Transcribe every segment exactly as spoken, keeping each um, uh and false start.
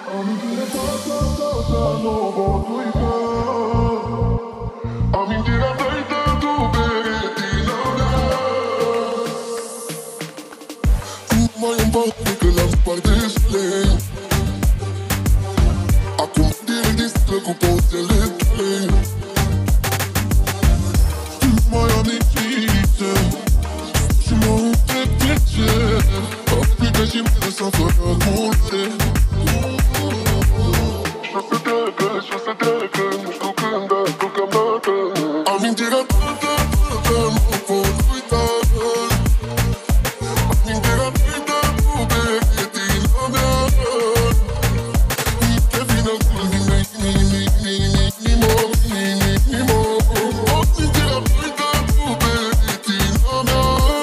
Amintire ta, ta, ta, ta, nu o pot uita. Amintirea ta e tu pe retina mea. Nu mai îmi bate că l-am spart de slei. Acum direct distră cu pozele tale. Nu mai am nici liniște și mă întreb de ce aplică și mă lăsa fără curte. Și-o să treacă, și-o să treacă, nu știu când, dar deocamdată amintirea ta, ta, ta, ta, nu pot uita. Amintirea ta, ta, tu pe retina mea. Te vine acum din mei, inima, inima. Amintirea ta, ta, tu pe retina mea.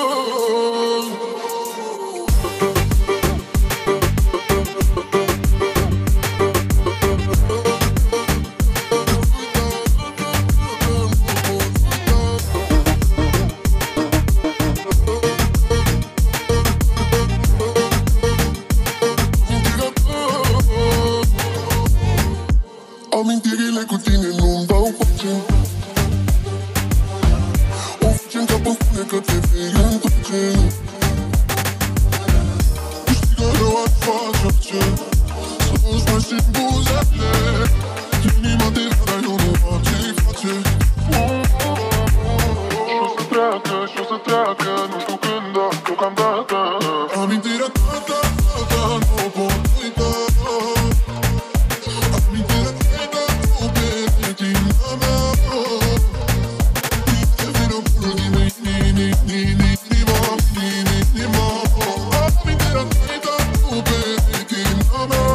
Amintirile cu tine nu-mi dau pace. O fuge în cap, îmi spune că te vei întoarce. Știi că rău ar face orice să-ți mai simt buzele. Inima te vrea, dar eu nu am ce-i face. Și-o să treacă, și-o să treacă, nu știu când, dar deocamdată amintirea ta, ta, ta, ta, nu o pot uita. Amintirea ta, ta, tu pe retina mea. Te vine acum din mei, inima, inima. Amintirea ta, ta, tu pe retina mea.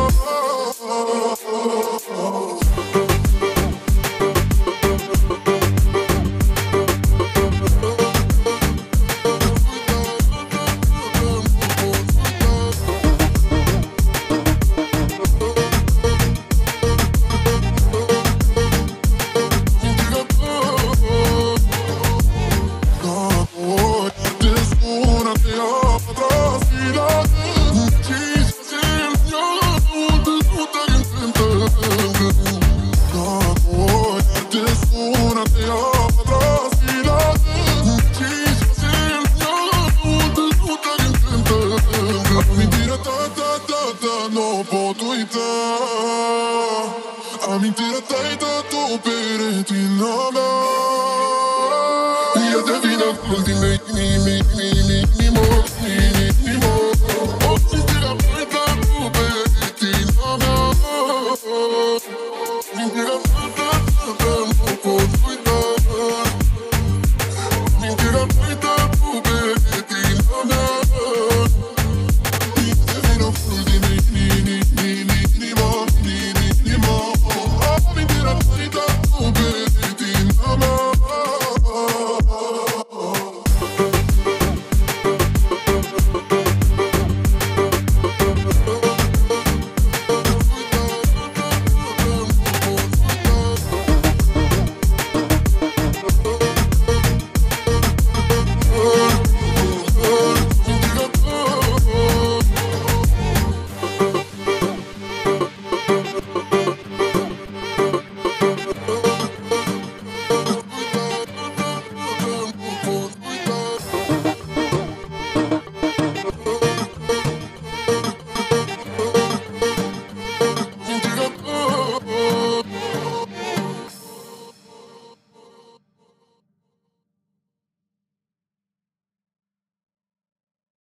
Amintirea ta e tu pe retina mea. Ea devine acum din mei, inima.